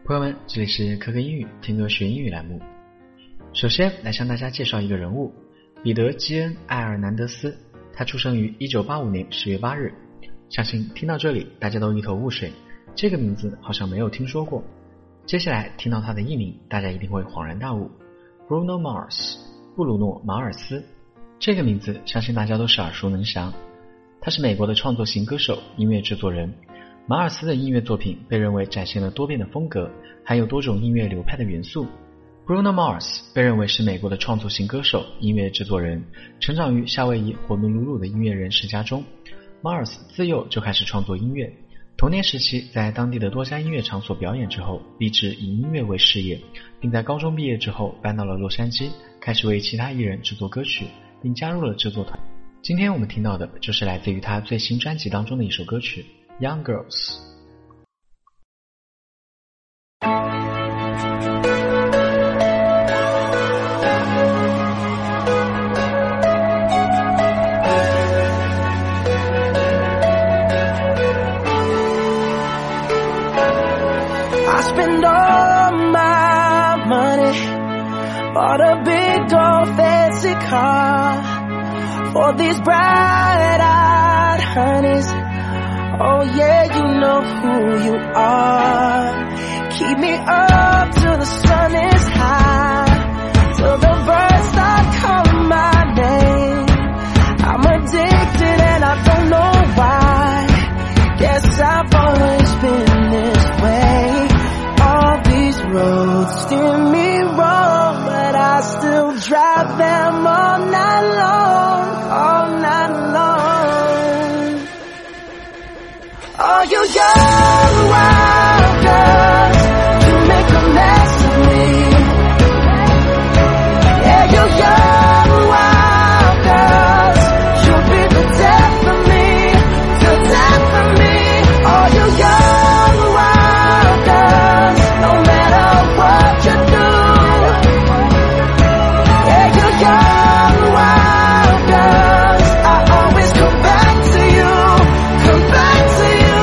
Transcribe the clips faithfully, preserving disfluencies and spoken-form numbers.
朋友们，这里是可可英语听歌学英语栏目。首先来向大家介绍一个人物，彼得·基恩·艾尔南德斯，他出生于一九八五年十月八日。相信听到这里大家都一头雾水，这个名字好像没有听说过。接下来听到他的艺名，大家一定会恍然大悟。 Bruno Mars， 布鲁诺·马尔斯，这个名字相信大家都是耳熟能详。他是美国的创作型歌手、音乐制作人。马尔斯的音乐作品被认为展现了多变的风格，含有多种音乐流派的元素。Bruno Mars 被认为是美国的创作型歌手、音乐制作人，成长于夏威夷火奴鲁鲁的音乐人世家中。Mars 自幼就开始创作音乐，童年时期在当地的多家音乐场所表演之后，立志以音乐为事业，并在高中毕业之后搬到了洛杉矶，开始为其他艺人制作歌曲，并加入了制作团。今天我们听到的就是来自于他最新专辑当中的一首歌曲Young Girls。 I spend all my money, bought a big old fancy car for these bright-eyed honeys. Oh yeah, you know who you are. Keep me up till the sun is high, till the birds start calling my name. I'm addicted and I don't know why. Guess I've always been this way. All these roads steer me wrong, but I still drive them all night long, all night long. Oh, you young wild girls, you make a mess of me. Yeah, you young wild girls, you'll be the death of me, the death of me. Oh, you young wild girls, no matter what you do. Yeah, you young wild girls, I always come back to you, come back to you.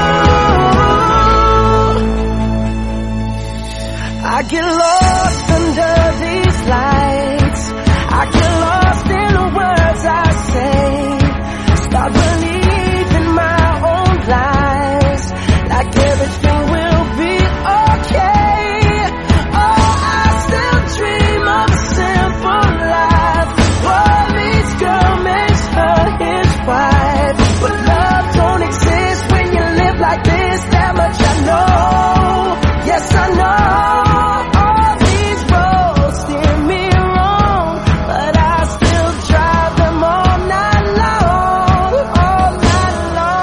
I get lost under these lights, I get lost in the words I say, start believing my own lies, like everything will be okay. Oh, I still dream of a simple life, boy meets girl makes her his wife, but love don't exist when you live like this, that much I know, yes I know. All these roads steer me wrong, but I still drive them all night long, all night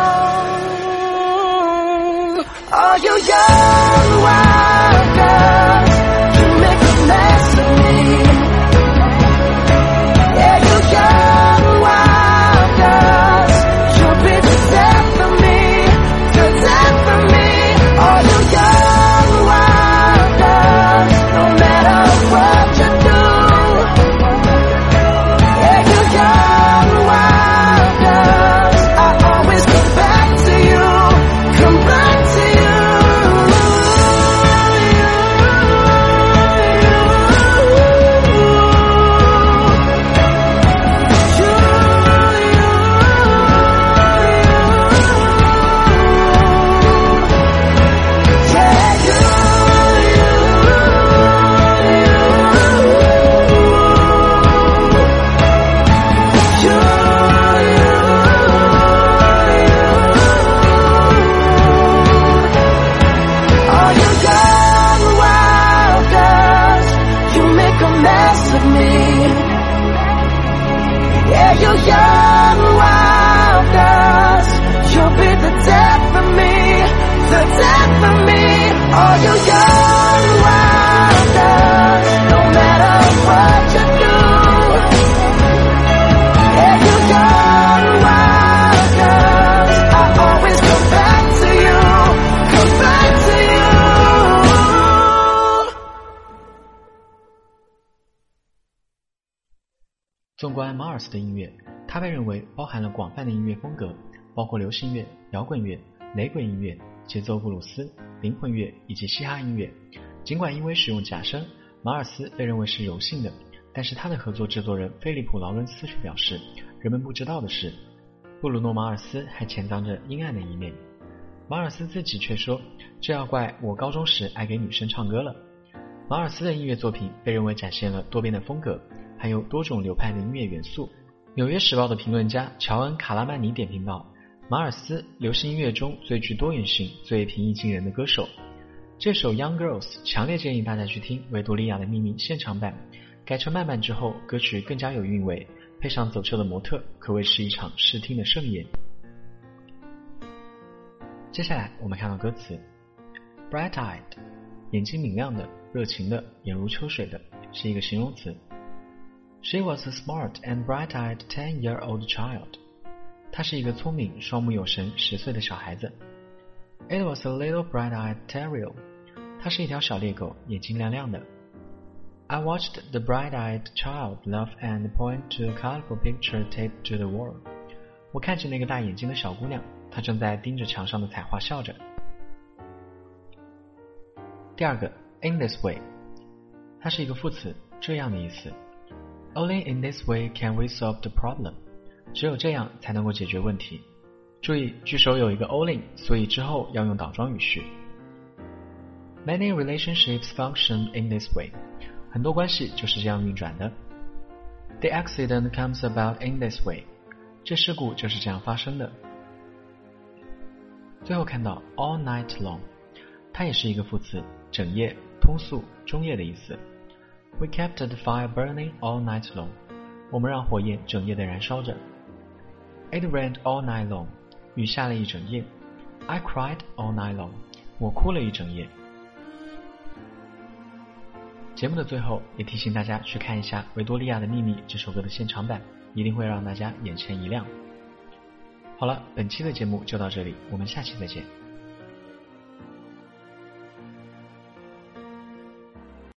long. Oh, you young wild girls, you make a mess of me. Yeah, you young wild girls, you'll be the death of me, the death of me. Oh, you young wild girls, no matter what you do. Yeah, you young wild girls, I always come back to you, come back to you. Oh, you young wild girls, you make a mess of me. Yeah, you young wild girls, you'll be the death of me, the death of me. Oh, you young wild girls, no matter what you do. Yeah, you young wild girls, I always come back to you, come back to you. 纵观马尔斯的音乐，他被认为包含了广泛的音乐风格，包括流行乐、摇滚乐、雷鬼音乐、节奏布鲁斯、灵魂乐以及嘻哈音乐。 尽管因为使用假声，马尔斯被认为是柔性的，但是他的合作制作人菲利普·劳伦斯却表示，人们不知道的是，布鲁诺·马尔斯还潜藏着阴暗的一面。马尔斯自己却说，这要怪我高中时爱给女生唱歌了。马尔斯的音乐作品被认为展现了多变的风格，还有多种流派的音乐元素。纽约时报的评论家乔恩·卡拉曼尼点评道，马尔斯流行音乐中最具多元性、最平易近人的歌手。这首 Young Girls 强烈建议大家去听维多利亚的秘密现场版，改成慢版之后，歌曲更加有韵味，配上走秀的模特，可谓是一场视听的盛宴。接下来我们看到歌词 Bright-eyed 眼睛明亮的，热情的，眼如秋水的，是一个形容词。She was a smart and bright-eyed ten-year-old child. 她是一个聪明、双目有神、十岁的小孩子。It was a little bright-eyed terrier. 她是一条小猎狗，眼睛亮亮的。I watched the bright-eyed child laugh and point to a colorful picture taped to the wall. 我看着那个大眼睛的小姑娘，她正在盯着墙上的彩画笑着。第二个 in this way 它是一个副词，这样的意思。Only in this way can we solve the problem. 只有这样才能够解决问题。注意句首有一个 only， 所以之后要用倒装语序。Many relationships function in this way. 很多关系就是这样运转的。The accident comes about in this way. 这事故就是这样发生的。最后看到 all night long， 它也是一个副词，整夜、通宿、终夜的意思。We kept the fire burning all night long. 我们让火焰整夜的燃烧着。It rained all night long. 雨下了一整夜。I cried all night long. 我哭了一整夜。节目的最后也提醒大家去看一下《维多利亚的秘密》这首歌的现场版，一定会让大家眼前一亮。好了，本期的节目就到这里，我们下期再见。